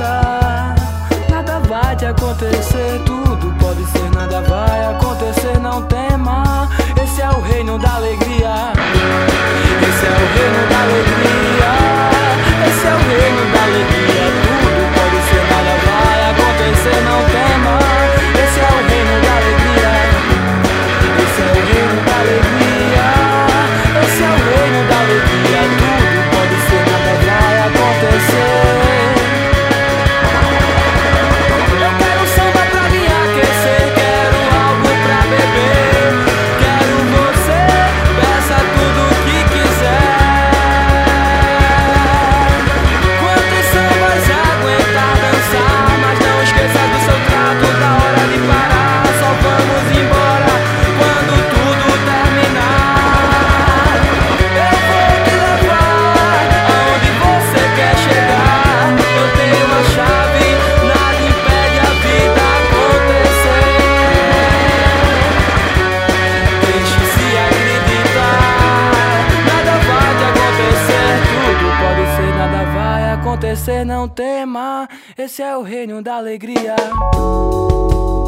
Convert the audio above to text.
acredita. Nada vai te acontecer, tudo pode ser, nada vai acontecer, não tema. Esse é o reino da alegria. Esse é o reino da alegria. Esse é o reino da alegria. Tudo pode ser, nada vai acontecer, não tema. Esse é o reino da alegria. Esse é o reino da alegria. Esse é o reino da alegria. Tudo pode ser, nada vai acontecer. Eu quero samba pra me aquecer, quero algo pra beber, quero você, peça tudo o que quiser. Quantos sambas aguentar dançar, mas não esqueça do seu trato, da hora de parar. Só vamos embora quando tudo terminar. Eu vou te levar aonde você quer chegar. Eu tenho uma chave, nada impede a vida acontecer. Deixe se acreditar, nada vai te acontecer, tudo pode ser, nada vai acontecer, não tema. Esse é o reino da alegria.